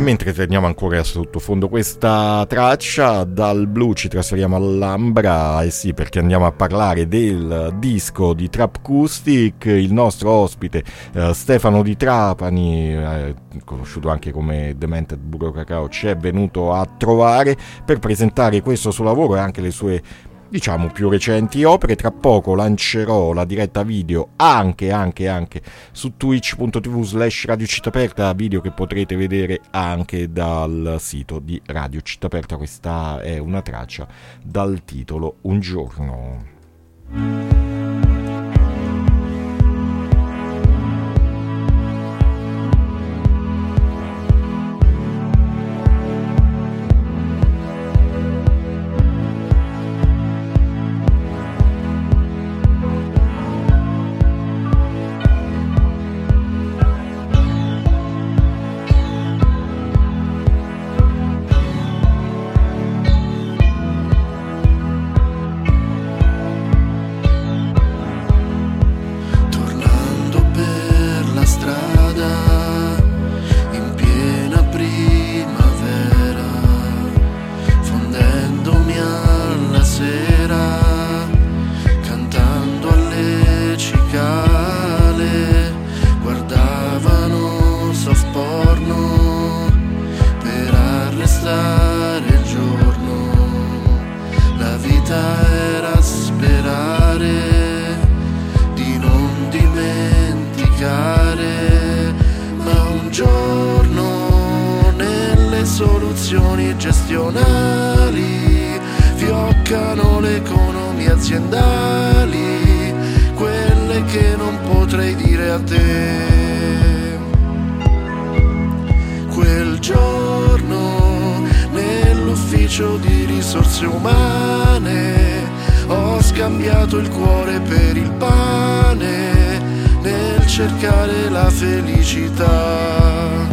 mentre teniamo ancora sottofondo questa traccia, dal blu ci trasferiamo all'ambra, sì, perché andiamo a parlare del disco di Trap Acoustic. Il nostro ospite Stefano Di Trapani, conosciuto anche come Demented Burro Cacao, ci è venuto a trovare per presentare questo suo lavoro e anche le sue, diciamo, più recenti opere. Tra poco lancerò la diretta video anche su twitch.tv/Radio Città Aperta, video che potrete vedere anche dal sito di Radio Città Aperta. Questa è una traccia dal titolo Un giorno. Gestionali fioccano le economie aziendali, quelle che non potrei dire a te. Quel giorno nell'ufficio di risorse umane ho scambiato il cuore per il pane nel cercare la felicità.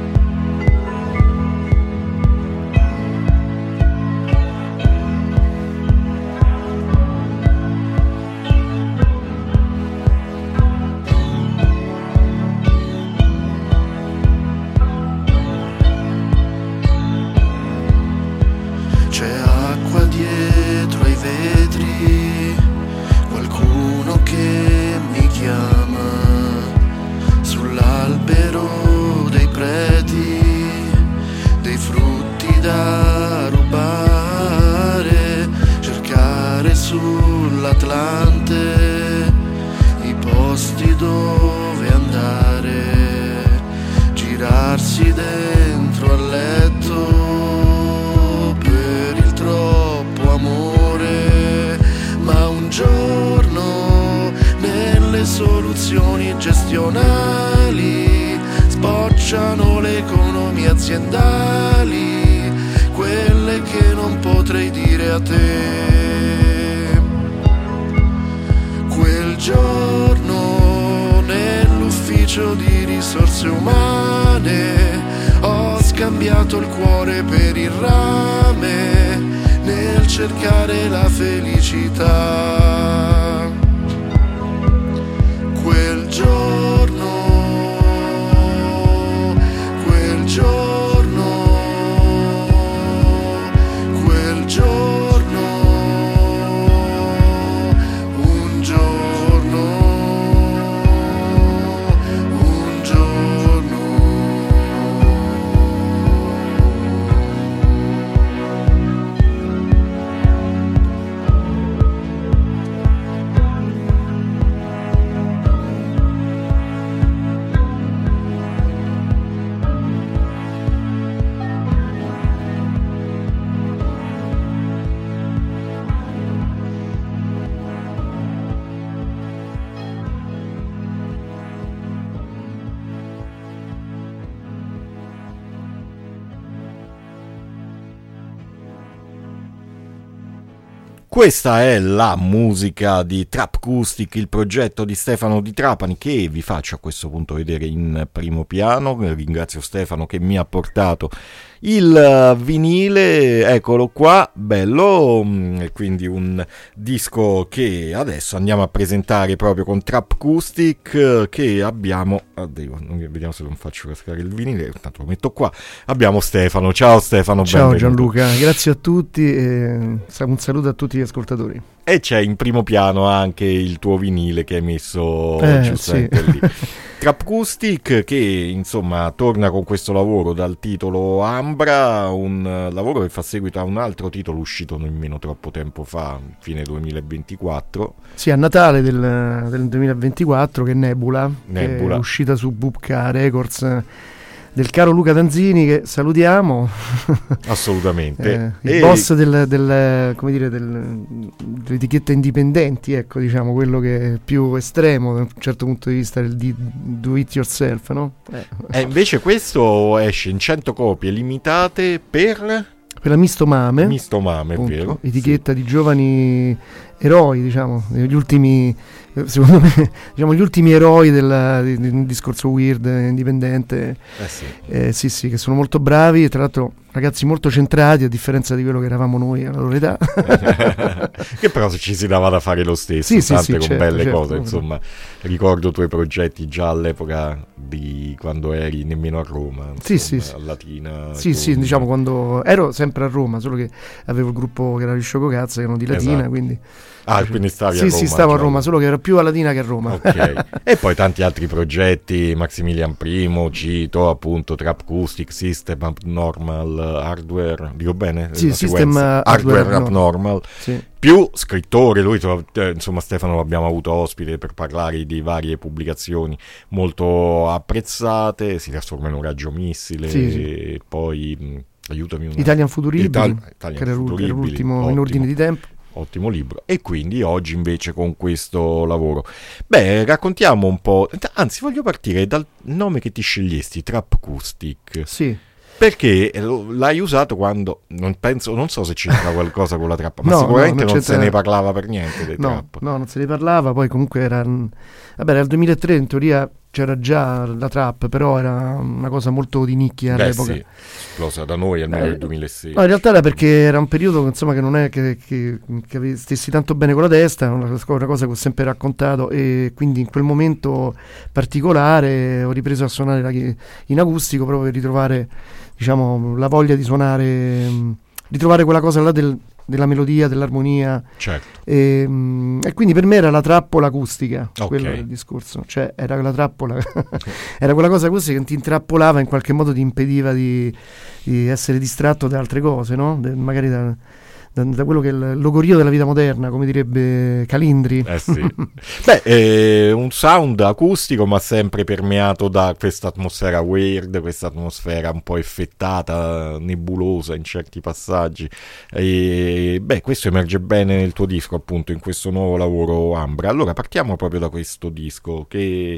Sull'Atlante i posti dove andare, girarsi dentro al letto per il troppo amore, ma un giorno nelle soluzioni gestionali sbocciano le economie aziendali, quelle che non potrei dire a te. Quel giorno nell'ufficio di risorse umane ho scambiato il cuore per il rame nel cercare la felicità. Quel giorno Questa è la musica di Trapcoustic, il progetto di Stefano Di Trapani, che vi faccio a questo punto vedere in primo piano. Ringrazio Stefano che mi ha portato il vinile, eccolo qua, bello, e quindi un disco che adesso andiamo a presentare proprio con Trapcoustic, che abbiamo, vediamo se non faccio cascare il vinile, intanto lo metto qua, abbiamo Stefano. Ciao Stefano, ciao benvenuto. Gianluca, grazie a tutti e un saluto a tutti gli ascoltatori. E c'è in primo piano anche il tuo vinile che hai messo giustamente sì. lì. Trapcoustic, che insomma torna con questo lavoro dal titolo Ambra, un lavoro che fa seguito a un altro titolo uscito nemmeno troppo tempo fa, fine 2024. Sì, a Natale del 2024, che è Nebula, che è uscita su Bubka Records, del caro Luca Danzini, che salutiamo. Assolutamente. Il boss dell'etichetta indipendenti, ecco, diciamo, quello che è più estremo da un certo punto di vista del do it yourself, no? Invece questo esce in 100 copie limitate per la Misto Mame, vero? Etichetta di giovani eroi, diciamo, gli ultimi, secondo me, diciamo, gli ultimi eroi del discorso weird indipendente. Sì, che sono molto bravi e tra l'altro ragazzi molto centrati, a differenza di quello che eravamo noi alla loro età. Che però ci si dava da fare lo stesso, tante con belle cose, insomma. Ricordo i tuoi progetti già all'epoca di quando eri nemmeno a Roma, insomma, a Latina. Sì, diciamo, quando ero sempre a Roma, solo che avevo il gruppo che era gli Sciococazza, che erano di Latina, esatto. Quindi quindi stavi a Roma? Sì, stavo a Roma, solo che era più a Latina che a Roma. Ok. E poi tanti altri progetti, Maximilian I, cito appunto Trapcoustic, System Abnormal, Hardware, dico bene? Sì, System Hardware Abnormal. Sì. Più scrittore, lui insomma Stefano l'abbiamo avuto ospite per parlare di varie pubblicazioni molto apprezzate, Si trasforma in un raggio missile, e poi aiutami Italian Futuribili, che era l'ultimo in ordine di tempo. Ottimo libro. E quindi oggi invece con questo lavoro, raccontiamo un po', anzi voglio partire dal nome che ti scegliesti, Trapcoustic. Sì. Perché l'hai usato quando, non so se c'entra qualcosa con la trappa, ma sicuramente non se ne parlava per niente dei trap. No, non se ne parlava, poi comunque era il 2003, in teoria c'era già la trap, però era una cosa molto di nicchia all'epoca. Sì, esplosa da noi almeno nel 2006. No, in realtà era perché era un periodo, insomma, che non è che stessi tanto bene con la testa, una cosa che ho sempre raccontato, e quindi in quel momento particolare ho ripreso a suonare in acustico proprio per ritrovare, diciamo, la voglia di suonare, ritrovare quella cosa là della melodia, dell'armonia. Certo. E quindi per me era la trappola acustica, quello era il discorso, cioè era la trappola era quella cosa acustica che ti intrappolava, in qualche modo ti impediva di essere distratto da altre cose, no? Magari da quello che è il logorio della vita moderna, come direbbe Calindri. Sì. Un sound acustico, ma sempre permeato da questa atmosfera weird, questa atmosfera un po' effettata, nebulosa in certi passaggi. E questo emerge bene nel tuo disco, appunto, in questo nuovo lavoro Ambra. Allora partiamo proprio da questo disco che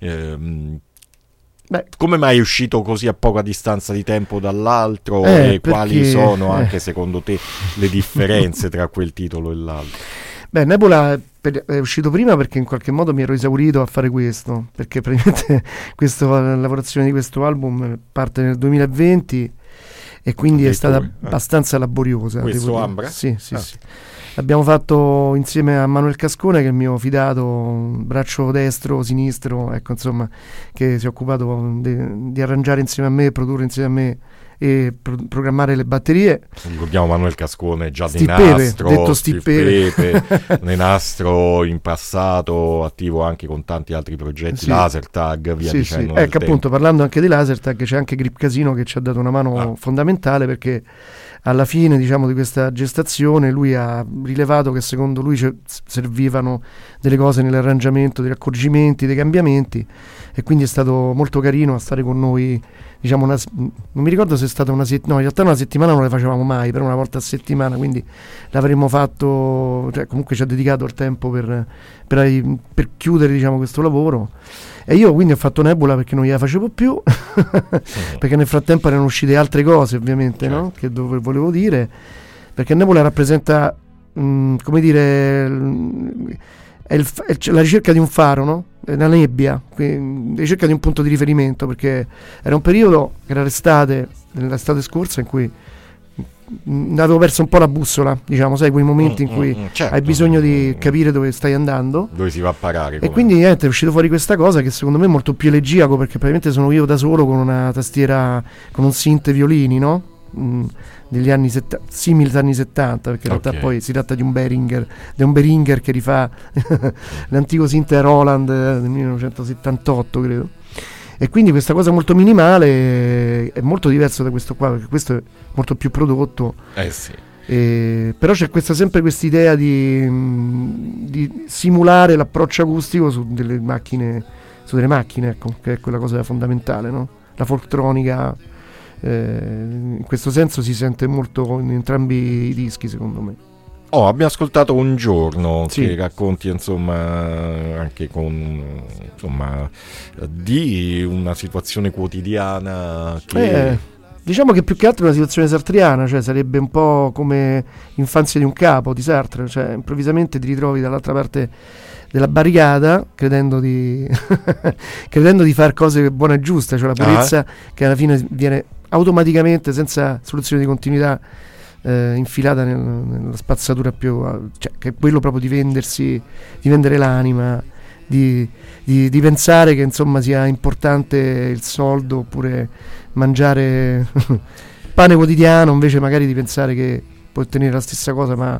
come mai è uscito così a poca distanza di tempo dall'altro, e quali sono anche secondo te le differenze tra quel titolo e l'altro? Nebula è uscito prima perché in qualche modo mi ero esaurito a fare questo, perché praticamente la lavorazione di questo album parte nel 2020 e quindi è stata abbastanza laboriosa. Questo Ambra? Sì. Abbiamo fatto insieme a Manuel Cascone, che è il mio fidato, braccio destro, sinistro, ecco, insomma, che si è occupato di arrangiare insieme a me, produrre insieme a me e programmare le batterie. Ricordiamo Manuel Cascone, già di Nastro, detto Stipepe, nei Nastro in passato, attivo anche con tanti altri progetti, Lasertag, via dicendo. Ecco, appunto, parlando anche di Lasertag, c'è anche Grip Casino che ci ha dato una mano fondamentale, perché alla fine, diciamo, di questa gestazione lui ha rilevato che secondo lui servivano delle cose nell'arrangiamento, degli accorgimenti, dei cambiamenti, e quindi è stato molto carino a stare con noi, diciamo, non mi ricordo se è stata una settimana, no, in realtà una settimana non le facevamo mai, però una volta a settimana, quindi l'avremmo fatto, cioè comunque ci ha dedicato il tempo per chiudere, diciamo, questo lavoro. E io quindi ho fatto Nebula perché non gliela facevo più perché nel frattempo erano uscite altre cose, ovviamente, certo, no? Che volevo dire, perché Nebula rappresenta come dire, è la ricerca di un faro, no? La nebbia, la ricerca di un punto di riferimento, perché era un periodo, era l'estate scorsa, in cui avevo perso un po' la bussola, diciamo, sai, quei momenti in cui certo, hai bisogno di capire dove stai andando, dove si va a parare, e quindi niente, è uscito fuori questa cosa che secondo me è molto più elegiaco, perché praticamente sono io da solo con una tastiera, con un synth violini, no? Degli anni simili anni 70, perché in realtà poi si tratta di un Behringer che rifà l'antico synth Roland del 1978, credo. E quindi questa cosa molto minimale è molto diverso da questo qua, perché questo è molto più prodotto. Sì. Però c'è sempre questa idea di simulare l'approccio acustico su delle macchine, ecco, che è quella cosa fondamentale, no? La folktronica, in questo senso si sente molto in entrambi i dischi, secondo me. Abbiamo ascoltato Un giorno, sì, che racconti insomma anche di una situazione quotidiana che... diciamo che più che altro è una situazione sartriana, cioè sarebbe un po' come Infanzia di un capo di Sartre, cioè improvvisamente ti ritrovi dall'altra parte della barricata credendo di fare cose buone e giuste, cioè la purezza che alla fine viene automaticamente, senza soluzione di continuità, infilata nella spazzatura più, cioè, che è quello proprio di vendere l'anima, di pensare che insomma sia importante il soldo oppure mangiare pane quotidiano, invece magari di pensare che puoi ottenere la stessa cosa ma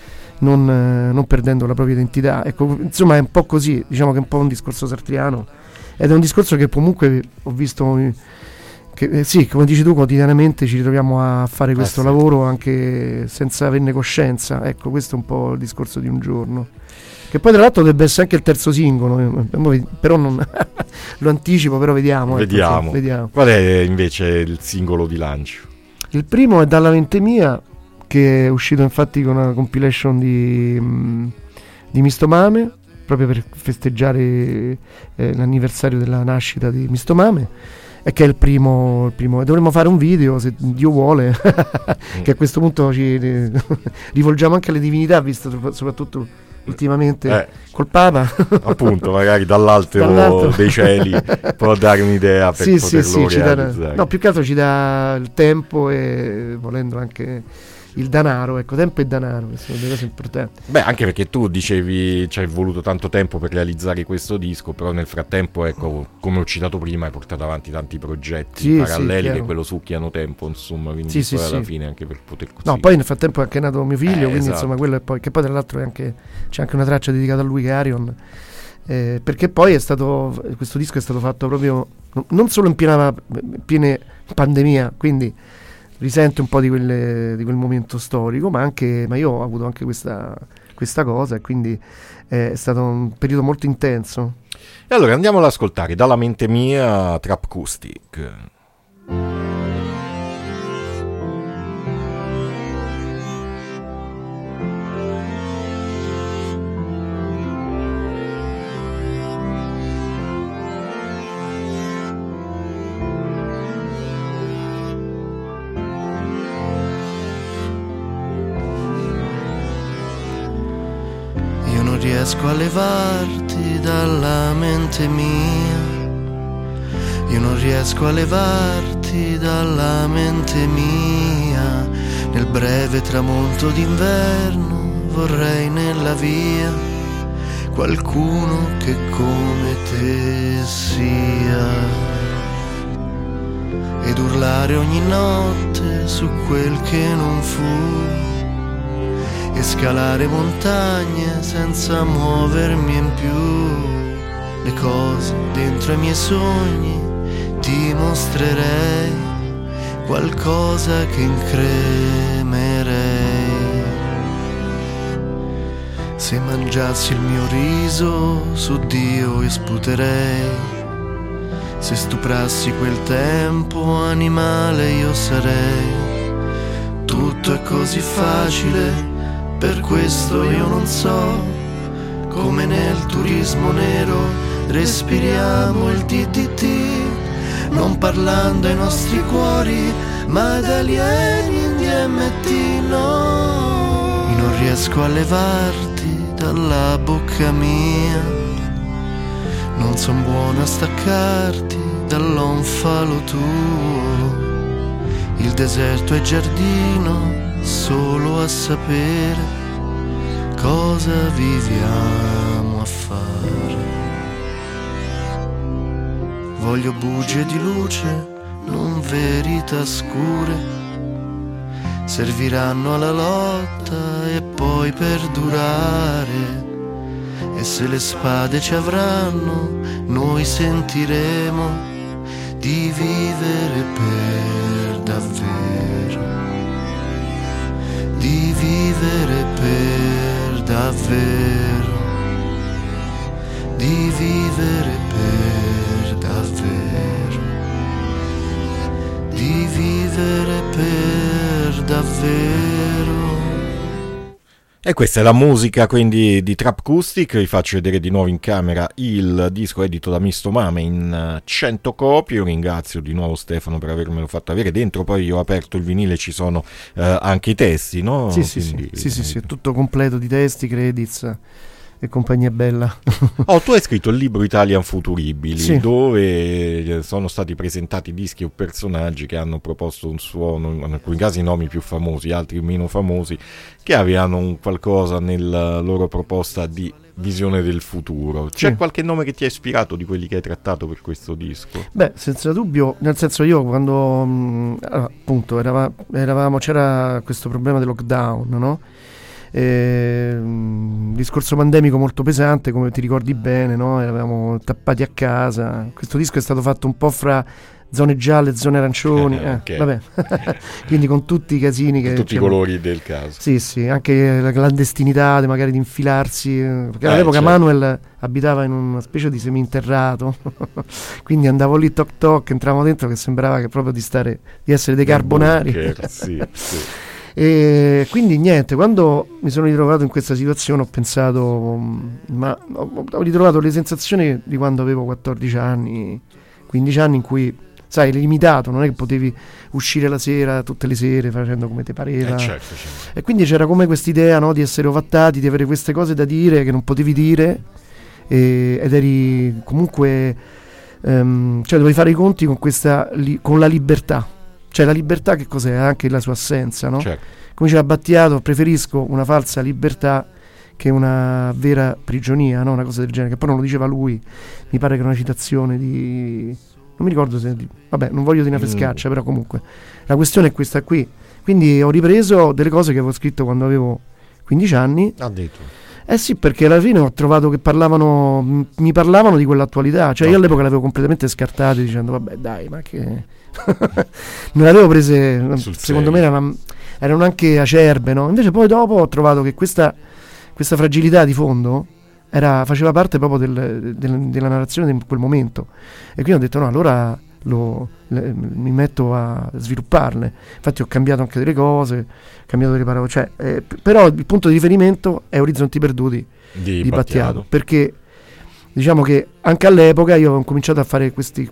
non perdendo la propria identità. Ecco, insomma è un po' così, diciamo che è un po' un discorso sartriano, ed è un discorso che comunque ho visto che, sì, come dici tu, quotidianamente ci ritroviamo a fare questo lavoro anche senza averne coscienza. Ecco, questo è un po' il discorso di Un giorno, che poi tra l'altro dovrebbe essere anche il terzo singolo, però non lo anticipo, però vediamo. Vediamo. Qual è invece il singolo di lancio? Il primo è Dalla mente mia, che è uscito infatti con una compilation di Mistomame, proprio per festeggiare l'anniversario della nascita di Mistomame, e che è il primo. E dovremmo fare un video, se Dio vuole, che a questo punto ci rivolgiamo anche alle divinità, visto soprattutto ultimamente col Papa, appunto, magari dall'alto dei cieli può dare un'idea per poterlo realizzare. No, più che altro ci dà il tempo e volendo anche il denaro, ecco, tempo e denaro, che sono delle cose importanti. Beh, anche perché tu dicevi ci hai voluto tanto tempo per realizzare questo disco, però nel frattempo, ecco, come ho citato prima, hai portato avanti tanti progetti paralleli che quello succhiano tempo, insomma, quindi poi alla fine anche per poter così. No, poi nel frattempo è anche nato mio figlio, quindi insomma quello è poi, che poi tra l'altro c'è anche una traccia dedicata a lui, che è Arion, perché poi questo disco è stato fatto proprio non solo in piena pandemia, quindi risente un po' di quel momento storico, ma io ho avuto anche questa cosa, e quindi è stato un periodo molto intenso. E allora andiamo ad ascoltare Dalla mente mia, Trap Acoustic. Riesco a levarti dalla mente mia, io non riesco a levarti dalla mente mia. Nel breve tramonto d'inverno vorrei nella via qualcuno che come te sia, ed urlare ogni notte su quel che non fu, e scalare montagne senza muovermi in più. Le cose dentro ai miei sogni ti mostrerei, qualcosa che incremerei. Se mangiassi il mio riso su Dio io sputerei, se stuprassi quel tempo animale io sarei. Tutto è così facile, per questo io non so, come nel turismo nero respiriamo il DDT, non parlando ai nostri cuori, ma ad alieni in DMT, no. Io non riesco a levarti dalla bocca mia, non son buono a staccarti dall'onfalo tuo. Il deserto è giardino solo a sapere cosa viviamo a fare. Voglio bugie di luce, non verità scure, serviranno alla lotta e poi perdurare. E se le spade ci avranno, noi sentiremo di vivere per davvero, di vivere per davvero, di vivere per davvero, di vivere per davvero. E questa è la musica quindi di Trapcoustic. Vi faccio vedere di nuovo in camera il disco edito da Misto Mame in 100 copie. Io ringrazio di nuovo Stefano per avermelo fatto avere. Dentro poi io ho aperto il vinile, ci sono anche i testi, no? Sì, Quindi, sì, è tutto completo di testi, credits e compagnia bella. Tu hai scritto il libro Italian Futuribili, sì, dove sono stati presentati dischi o personaggi che hanno proposto un suono, in alcuni casi nomi più famosi, altri meno famosi, che avevano un qualcosa nella loro proposta di visione del futuro. C'è sì. qualche nome che ti ha ispirato di quelli che hai trattato per questo disco? Beh, senza dubbio, nel senso, io quando appunto eravamo, c'era questo problema del lockdown, no? Discorso pandemico molto pesante, come ti ricordi bene, no? Eravamo tappati a casa. Questo disco è stato fatto un po' fra zone gialle e zone arancioni, Okay. vabbè. Quindi con tutti i casini che tutti i colori del caso. Sì, anche la clandestinità magari di infilarsi, perché all'epoca certo. Manuel abitava in una specie di seminterrato, quindi andavo lì toc toc, entravamo dentro che sembrava che proprio di essere dei carbonari. Bunker, sì. E quindi niente, quando mi sono ritrovato in questa situazione ho pensato, ho ritrovato le sensazioni di quando avevo 14 anni, 15 anni, in cui, sai, eri limitato, non è che potevi uscire la sera, tutte le sere, facendo come ti pareva. Certo. E quindi c'era come quest'idea, no, di essere ovattati, di avere queste cose da dire che non potevi dire, ed eri comunque, cioè dovevi fare i conti con con la libertà. Cioè la libertà che cos'è? Anche la sua assenza, no? Certo. Come diceva Battiato, preferisco una falsa libertà che una vera prigionia, no? Una cosa del genere, che poi non lo diceva lui, mi pare che era una citazione di... non mi ricordo se... vabbè, non voglio dire una frescaccia, però comunque la questione è questa qui. Quindi ho ripreso delle cose che avevo scritto quando avevo 15 anni. Sì, perché alla fine ho trovato che mi parlavano di quell'attualità, cioè io all'epoca l'avevo completamente scartato dicendo vabbè dai, ma che... non l'avevo prese, secondo me erano anche acerbe, no? Invece poi dopo ho trovato che questa fragilità di fondo faceva parte proprio della narrazione di quel momento, e quindi ho detto no, allora mi metto a svilupparle. Infatti ho cambiato anche delle cose, ho cambiato delle parole, cioè, però il punto di riferimento è Orizzonti Perduti di Battiato, perché diciamo che anche all'epoca io ho cominciato a fare questi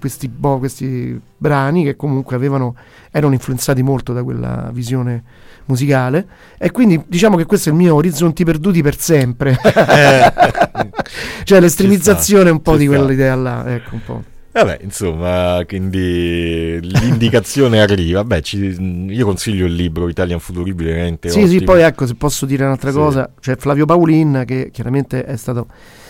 brani che comunque erano influenzati molto da quella visione musicale, e quindi diciamo che questo è il mio Orizzonti Perduti per sempre. Cioè l'estremizzazione un po' di quell'idea là, ecco, un po'. Vabbè, insomma, quindi l'indicazione arriva. Beh, io consiglio il libro Italian Futuribili, veramente ottimo. Sì, poi ecco, se posso dire un'altra cosa, cioè Flavio Paulin, che chiaramente è stato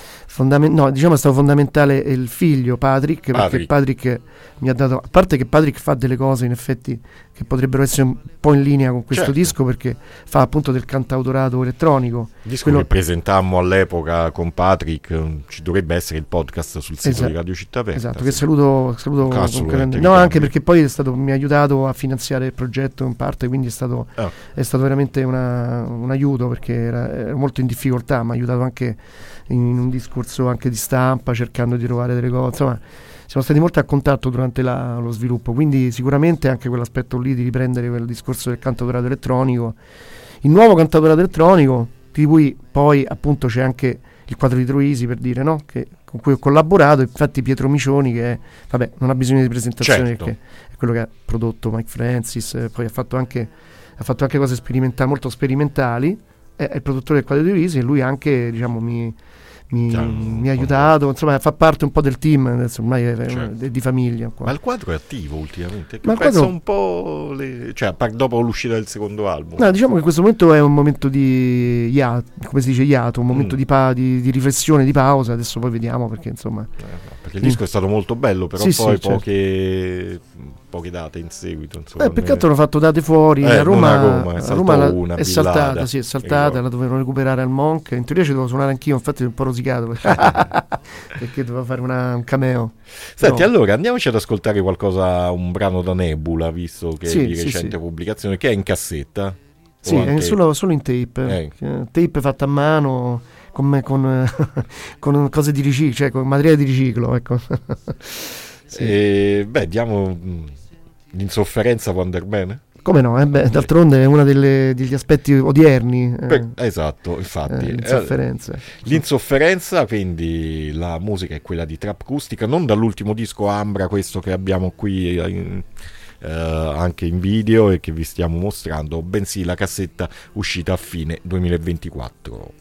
è stato fondamentale il figlio Patrick, perché Patrick mi ha dato, a parte che Patrick fa delle cose in effetti che potrebbero essere un po' in linea con questo disco, perché fa appunto del cantautorato elentronico, disco che presentammo all'epoca con Patrick. Ci dovrebbe essere il podcast sul sito di Radio Città Aperta. Esatto, che saluto anche perché poi mi ha aiutato a finanziare il progetto in parte, quindi è stato veramente un aiuto, perché era molto in difficoltà, mi ha aiutato anche in un discorso anche di stampa, cercando di trovare delle cose, insomma siamo stati molto a contatto durante lo sviluppo, quindi sicuramente anche quell'aspetto lì di riprendere quel discorso del cantautorato elettronico, il nuovo cantautorato elettronico, di cui poi appunto c'è anche il quadro di Troisi, per dire, no? Con cui ho collaborato, infatti Pietro Micioni, che non ha bisogno di presentazione, perché è quello che ha prodotto Mike Francis, poi ha fatto anche cose molto sperimentali, è il produttore del Quadro di Risi, e lui anche, diciamo, mi ha aiutato, insomma fa parte un po' del team, adesso ormai è di famiglia qua. Ma il Quadro è attivo ultimamente? Ma penso un po' dopo l'uscita del secondo album. No, diciamo che in questo momento è un momento di come si dice, un momento di riflessione, di pausa. Adesso poi vediamo, perché insomma perché il disco è stato molto bello, però sì, poi certo. poche date in seguito, insomma. Peccato, hanno fatto date fuori a Roma è è saltata, è saltata, la dovevano recuperare al Monk. In teoria ci dovevo suonare anch'io, infatti un po' rosicato perché dovevo fare un cameo. Senti, allora andiamoci ad ascoltare un brano da Nebula, visto che è di recente pubblicazione, che è in cassetta. Sì, è solo in tape, tape fatta a mano con cose di riciclo, cioè con materiale di riciclo, ecco. Diamo l'insofferenza può andare bene? Come no? D'altronde è uno degli aspetti odierni. Esatto, infatti. L'insofferenza. Quindi la musica è quella di Trap Acustica, non dall'ultimo disco Ambra, questo che abbiamo qui anche in video e che vi stiamo mostrando, bensì la cassetta uscita a fine 2024.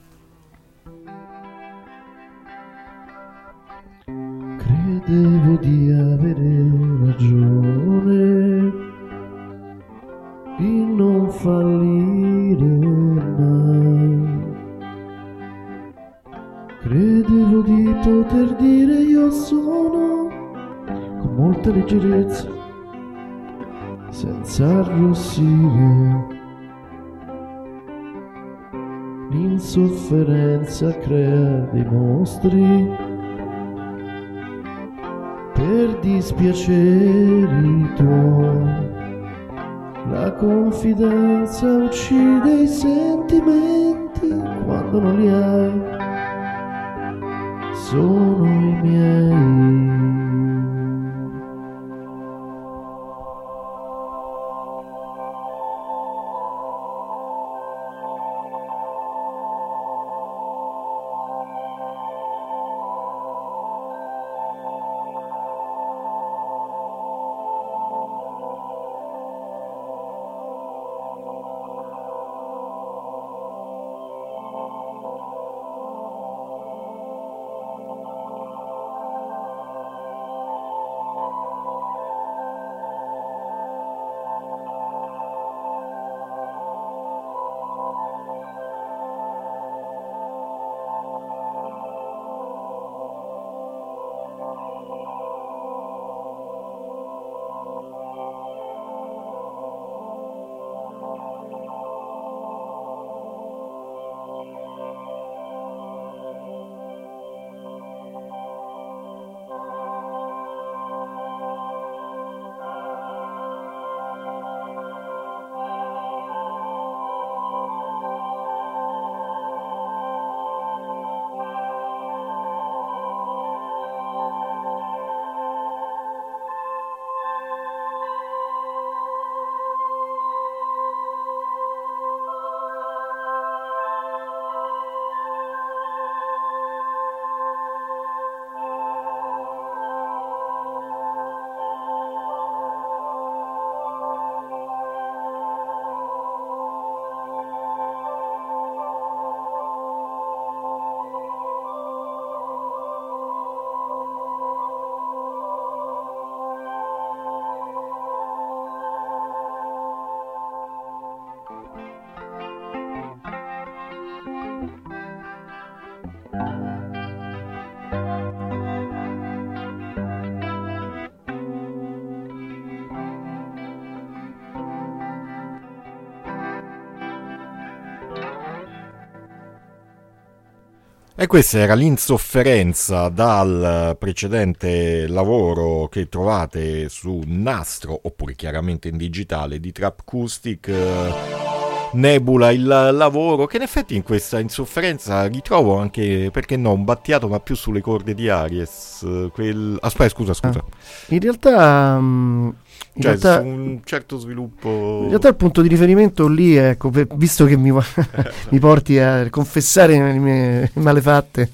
Credevo di avere ragione, di non fallire mai. Credevo di poter dire io sono, con molta leggerezza, senza arrossire. L'insofferenza crea dei mostri per dispiaceri tuoi. La confidenza uccide i sentimenti quando non li hai. Sono i miei. E questa era l'insofferenza dal precedente lavoro che trovate su Nastro, oppure chiaramente in digitale, di Trap Acoustic. Nebula, il lavoro che in effetti in questa insofferenza ritrovo anche, perché no, un Battiato, ma più sulle corde di Aries. Aspetta, scusa. In realtà su un certo sviluppo. In realtà il punto di riferimento lì, ecco, visto che mi porti a confessare le mie malefatte,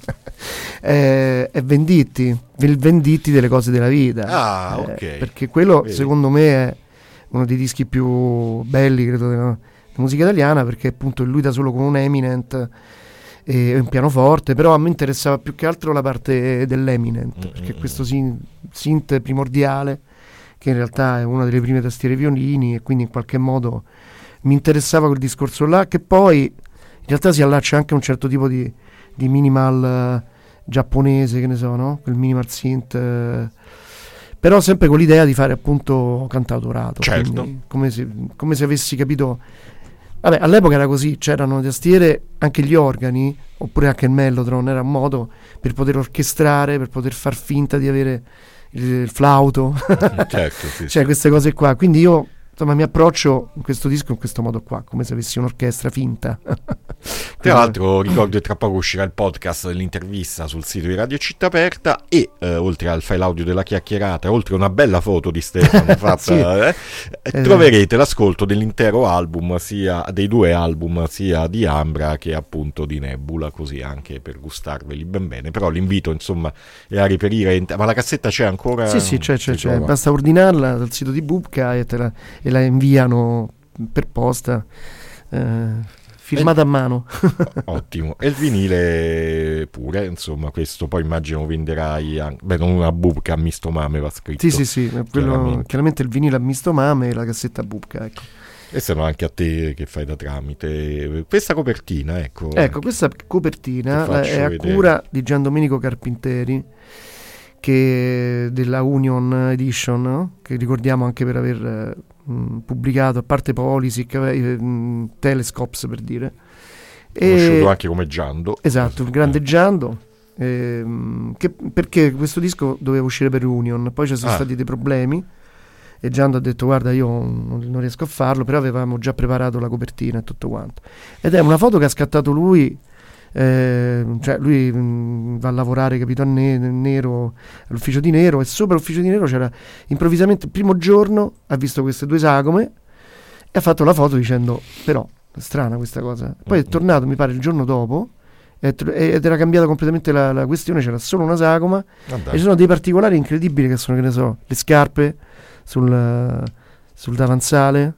è Venditti, il Venditti delle cose della vita. Ok. Perché quello, secondo me, è uno dei dischi più belli, credo, musica italiana, perché appunto è lui da solo con un Eminent e un pianoforte, però a me interessava più che altro la parte dell'Eminent, perché questo synth primordiale, che in realtà è una delle prime tastiere violini, e quindi in qualche modo mi interessava quel discorso là, che poi in realtà si allaccia anche a un certo tipo di minimal giapponese, che ne so, no? Quel minimal synth, però sempre con l'idea di fare appunto cantautorato, certo, come se avessi capito. Vabbè, all'epoca era così, c'erano tastiere, anche gli organi, oppure anche il mellotron, era un modo per poter orchestrare, per poter far finta di avere il flauto, certo, sì, cioè queste cose qua. Quindi io, insomma, mi approccio in questo disco in questo modo qua, come se avessi un'orchestra finta. Tra l'altro ricordo che tra poco uscirà il podcast dell'intervista sul sito di Radio Città Aperta, e oltre al file audio della chiacchierata, oltre a una bella foto di Stefano fatta, troverete l'ascolto dell'intero album, sia dei 2 album, sia di Ambra che appunto di Nebula, così anche per gustarveli ben bene. Però l'invito insomma è a reperire ma la cassetta c'è ancora? Sì, c'è. Basta ordinarla dal sito di Bubka e la inviano per posta, firmata a mano. Ottimo. E il vinile pure, insomma, questo poi immagino venderai anche, non una Bubka a misto mame, va scritto. Sì, quello, chiaramente il vinile a misto mame e la cassetta Bubka, ecco. E se no anche a te che fai da tramite. Questa copertina, ecco. Questa copertina è a cura di Gian Domenico Carpinteri, che della Union Edition, no? Che ricordiamo anche per aver pubblicato, a parte Polisic, Telescopes, per dire, conosciuto anche come Giando. Esatto, il grande Giando, perché questo disco doveva uscire per Union, poi ci sono stati dei problemi e Giando ha detto guarda, io non riesco a farlo, però avevamo già preparato la copertina e tutto quanto, ed è una foto che ha scattato lui. Cioè lui va a lavorare, capito, a Nero, all'ufficio di Nero, e sopra l'ufficio di Nero c'era improvvisamente, il primo giorno ha visto queste 2 sagome e ha fatto la foto dicendo però è strana questa cosa. Poi è tornato, mi pare, il giorno dopo ed era cambiata completamente la questione, c'era solo una sagoma e ci sono dei particolari incredibili che sono, che ne so, le scarpe sul davanzale,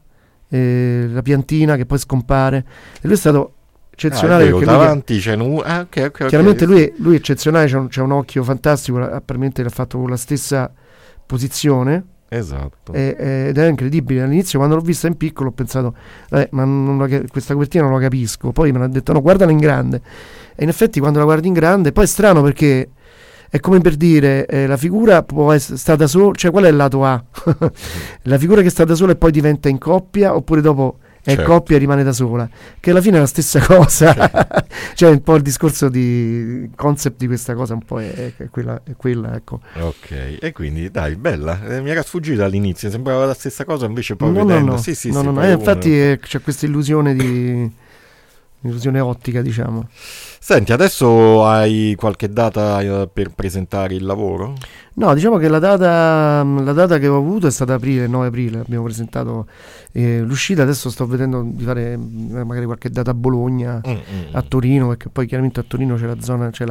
la piantina che poi scompare, e lui è stato eccezionale, perché davanti c'è chiaramente lui è eccezionale, c'è un occhio fantastico, apparentemente l'ha fatto con la stessa posizione, esatto, ed è incredibile. All'inizio, quando l'ho vista in piccolo, ho pensato ma questa copertina non la capisco, poi me l'ha detto no, guardala in grande, e in effetti quando la guardi in grande poi è strano, perché è come per dire, la figura può essere stata sola, cioè qual è il lato A? La figura che sta da sola e poi diventa in coppia, oppure dopo è coppia e rimane da sola, che alla fine è la stessa cosa. Cioè un po' il discorso di concept di questa cosa un po' è quella, ecco. Ok, e quindi dai, bella, mi era sfuggita all'inizio, sembrava la stessa cosa, invece poi vedendo no, infatti c'è questa illusione illusione ottica, diciamo. Senti, adesso hai qualche data per presentare il lavoro? No, diciamo che la data che ho avuto è stata aprile, 9 aprile, abbiamo presentato l'uscita. Adesso sto vedendo di fare magari qualche data a Bologna, a Torino, perché poi chiaramente a Torino c'è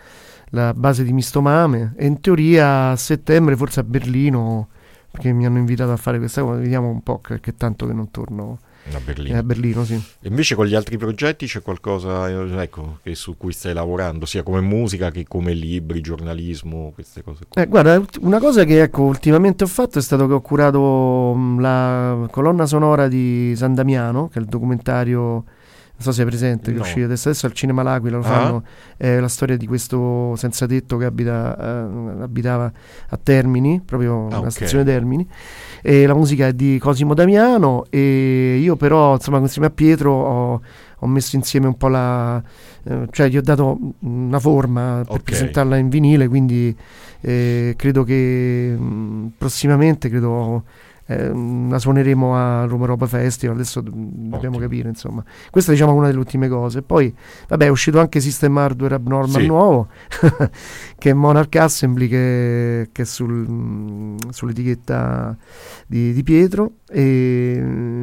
la base di Mistomame, e in teoria a settembre forse a Berlino, perché mi hanno invitato a fare questa cosa. Vediamo un po', che tanto che non torno a Berlino. A Berlino, sì. E invece con gli altri progetti c'è qualcosa, ecco, su cui stai lavorando, sia come musica che come libri, giornalismo, queste cose qua? Guarda, una cosa che ultimamente ho fatto è stato che ho curato la colonna sonora di San Damiano, che è il documentario, non so se è presente, che è uscito adesso al Cinema L'Aquila, lo fanno, è la storia di questo senza tetto che abitava a Termini, proprio alla stazione Termini, e la musica è di Cosimo Damiano, e io però, insomma, insieme a Pietro ho messo insieme un po' cioè gli ho dato una forma per presentarla in vinile, quindi credo che prossimamente la suoneremo a Roma Roba Festival. Adesso dobbiamo capire, insomma. Questa è, diciamo, una delle ultime cose. Poi vabbè, è uscito anche System Hardware Abnormal nuovo che è Monarch Assembly, che è sull'etichetta di Pietro, e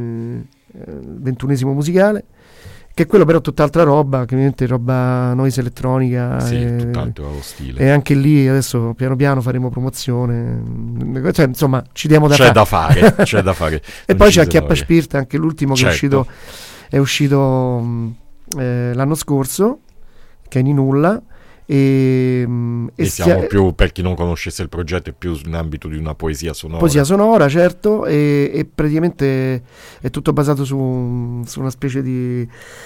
21esimo musicale, che è quello però tutt'altra roba, che ovviamente roba noise elettronica, tutt'altro stile, e anche lì adesso piano piano faremo promozione, cioè, insomma, ci diamo da c'è da fare e poi c'è Acchiappaspirta, anche l'ultimo che è uscito è uscito l'anno scorso, che è in nulla. E siamo più, per chi non conoscesse il progetto, è più in ambito di una poesia sonora. Poesia sonora, certo, e praticamente è tutto basato su una specie di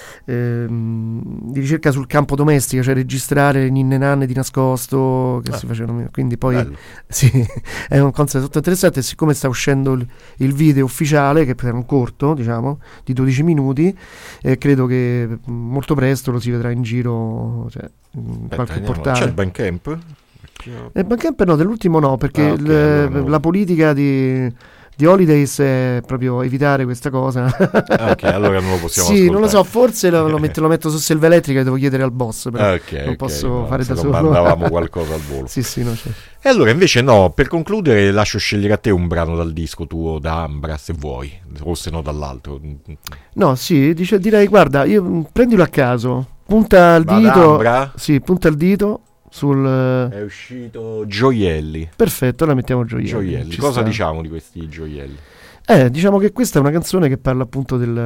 ricerca sul campo domestico, cioè registrare le ninne nanne di nascosto che si facevano. Quindi poi sì, è un concept tutto interessante. E siccome sta uscendo il video ufficiale, che è un corto, diciamo, di 12 minuti, credo che molto presto lo si vedrà in giro, cioè, qualche portale. C'è il Bandcamp? Il Bandcamp no, dell'ultimo no, perché la politica di Holidays è proprio evitare questa cosa. Ok, allora non lo possiamo sì, ascoltare. non lo so, forse lo metto su Selva Elettrica e devo chiedere al boss, però non posso fare da solo. Mandavamo qualcosa al volo. Sì, no, certo. E allora invece no, per concludere lascio scegliere a te un brano dal disco tuo, da Ambra, se vuoi, o se no dall'altro. No, sì, direi, guarda, prendilo a caso, punta il dito. Sì, punta il dito è uscito Gioielli. Perfetto, ora mettiamo Gioielli. Cosa diciamo di questi Gioielli? Diciamo che questa è una canzone che parla appunto dei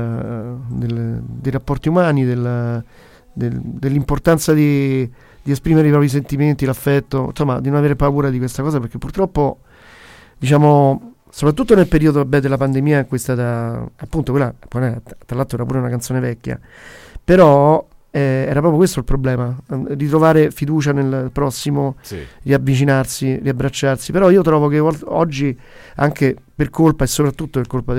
rapporti umani, dell'importanza di esprimere i propri sentimenti, l'affetto, insomma, di non avere paura di questa cosa, perché purtroppo, diciamo, soprattutto nel periodo della pandemia, questa appunto quella, tra l'altro era pure una canzone vecchia, però era proprio questo il problema, ritrovare fiducia nel prossimo, riavvicinarsi, riabbracciarsi. Però io trovo che oggi, anche per colpa e soprattutto per colpa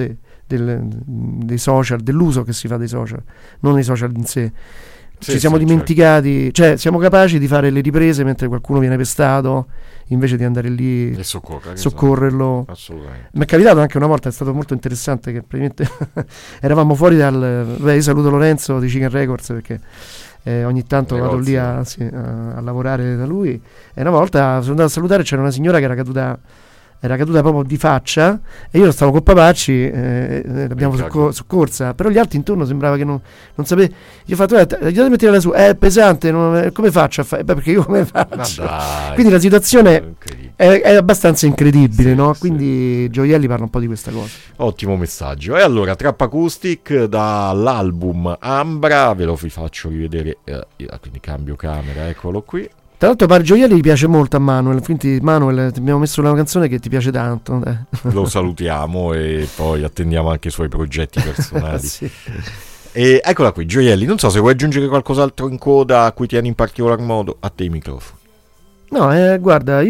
dei social, dell'uso che si fa dei social, non dei social in sé, ci siamo dimenticati, cioè siamo capaci di fare le riprese mentre qualcuno viene pestato, invece di andare lì e soccorrerlo. Assolutamente. Mi è capitato anche una volta, è stato molto interessante, che praticamente eravamo fuori io saluto Lorenzo di Chicken Records, perché ogni tanto vado lì a lavorare da lui, e una volta sono andato a salutare, c'era una signora che era caduta proprio di faccia, e io stavo con Papacci, l'abbiamo soccorsa, però gli altri intorno sembrava che non sapeva. Io ho fatto, aiutatemi a metterla su, è pesante, come faccio a fare? Perché io come faccio? Quindi la situazione è abbastanza incredibile, no? Quindi Gioielli parla un po' di questa cosa. Ottimo messaggio. E allora, Trap Acoustic dall'album Ambra, ve lo faccio rivedere, quindi cambio camera, eccolo qui. Tra l'altro Gioielli gli piace molto a Manuel, quindi Manuel, ti abbiamo messo una canzone che ti piace tanto. Lo salutiamo e poi attendiamo anche i suoi progetti personali. E eccola qui, Gioielli, non so se vuoi aggiungere qualcos'altro in coda a cui tieni in particolar modo, a te i microfoni. No, guarda,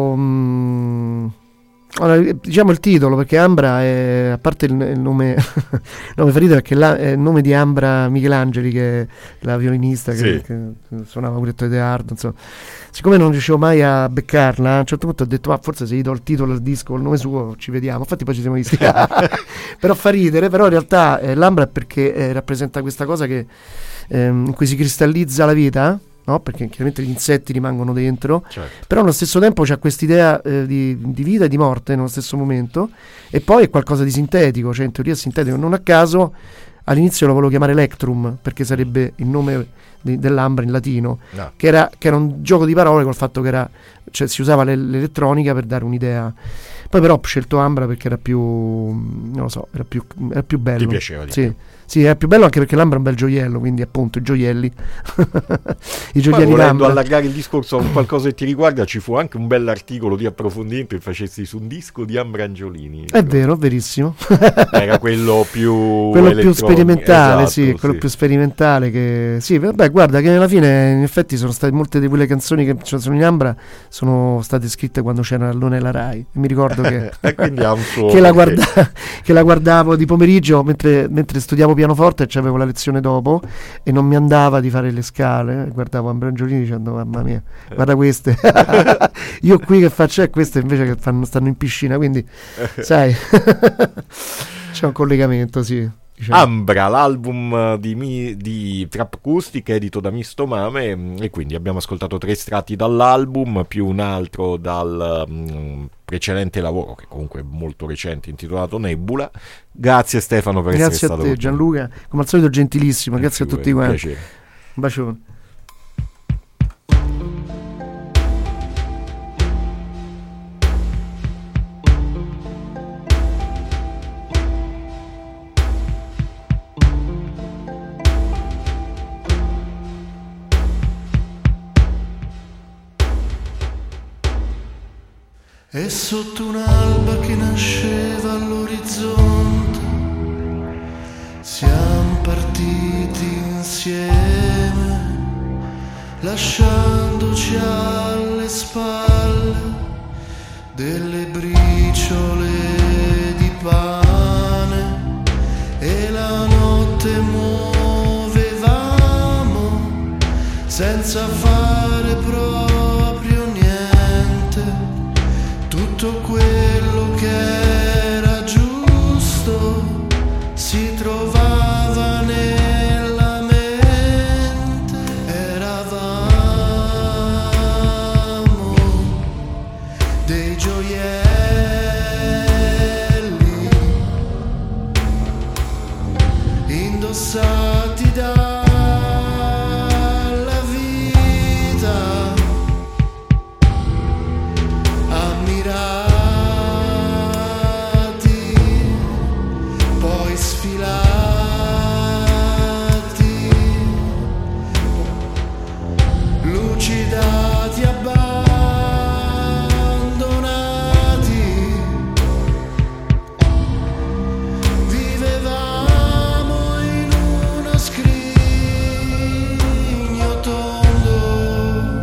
io... Allora, diciamo il titolo, perché Ambra è, a parte il nome nome ferito, perché è il nome di Ambra Michelangeli, che è la violinista che suonava pure Toy de Hard, insomma. Siccome non riuscivo mai a beccarla, a un certo punto ho detto forse se gli do il titolo al disco, il nome suo, ci vediamo. Infatti poi ci siamo visti. Però fa ridere, però in realtà l'Ambra è perché rappresenta questa cosa che in cui si cristallizza la vita, no? Perché chiaramente gli insetti rimangono dentro, però allo stesso tempo c'è quest'idea di vita e di morte nello stesso momento, e poi è qualcosa di sintetico, cioè in teoria è sintetico. Non a caso all'inizio lo volevo chiamare Electrum, perché sarebbe il nome dell'Ambra in latino, che era un gioco di parole col fatto che si usava l'elettronica per dare un'idea. Poi però ho scelto Ambra perché era più, non lo so, era più bello. Ti piaceva di più. Sì, è più bello anche perché l'Ambra è un bel gioiello, quindi appunto i gioielli. I gioielli volendo allargare il discorso a qualcosa che ti riguarda, ci fu anche un bell'articolo di approfondimento che facessi su un disco di Ambra Angiolini. È vero, verissimo. Era quello più sperimentale, quello più sperimentale che vabbè, guarda che alla fine in effetti sono state molte di quelle canzoni che sono in Ambra sono state scritte quando c'era l'Allone e la Rai. Mi ricordo che che la guardavo di pomeriggio mentre studiavo pianoforte, e c'avevo la lezione dopo e non mi andava di fare le scale, guardavo Ambra Angiolini dicendo mamma mia, guarda queste. Io qui che faccio queste invece che stanno in piscina, quindi sai. C'è un collegamento, sì. Diciamo. Ambra, l'album di Trap Acoustic edito da Misto Mame, e quindi abbiamo ascoltato 3 estratti dall'album più un altro dal precedente lavoro, che comunque è molto recente, intitolato Nebula. Grazie Stefano per essere stato con te. Grazie a te Gianluca, come al solito gentilissimo, grazie a tutti quanti. Piacere. Un bacione. E sotto un'alba che nasceva all'orizzonte siamo partiti insieme, lasciandoci alle spalle delle briciole di pane, e la notte muovevamo senza fare proprio niente. Tutto quello che era giusto si trovava nella mente. Eravamo dei gioielli indossati dalla vita, ammirati, poi sfilati, lucidati, abbandonati. Vivevamo in uno scrigno tondo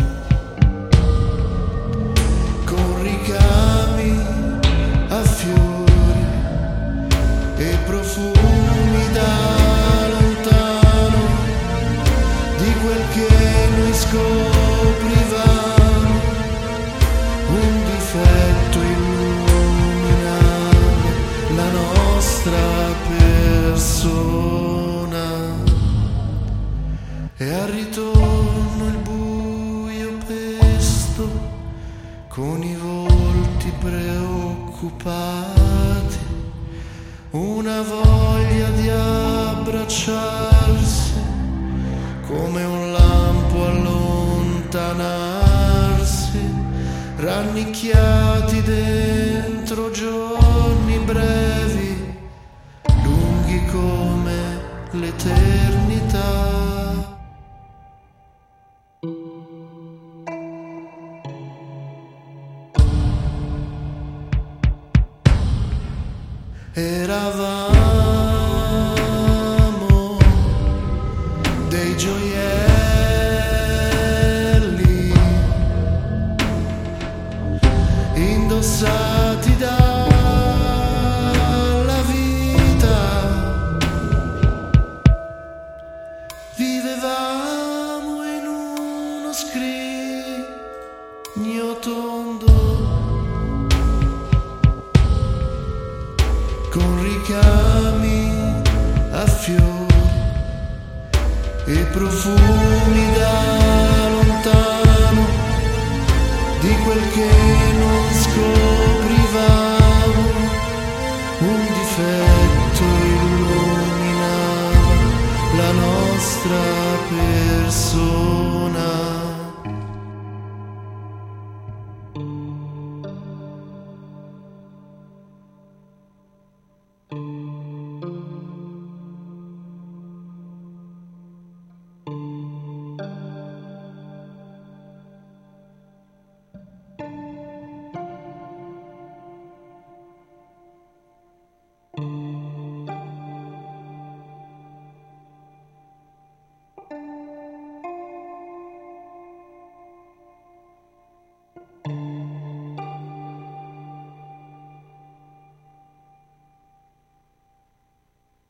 con ricami a fiori e profumi da lontano di quel che noi scoprivamo. Un difetto illuminava la nostra persona, e al ritorno il buio pesto con i volti preoccupati, una voglia di abbracciarsi come un lampo allontanarsi, rannicchiati dentro giorni brevi, lunghi come l'eternità. Eravamo dei gioielli indossati dalla vita, vivevamo in uno scrigno tondo con ricami a fiori e profumi da lontano di quel che non scoprivamo. Un difetto illuminava la nostra persona.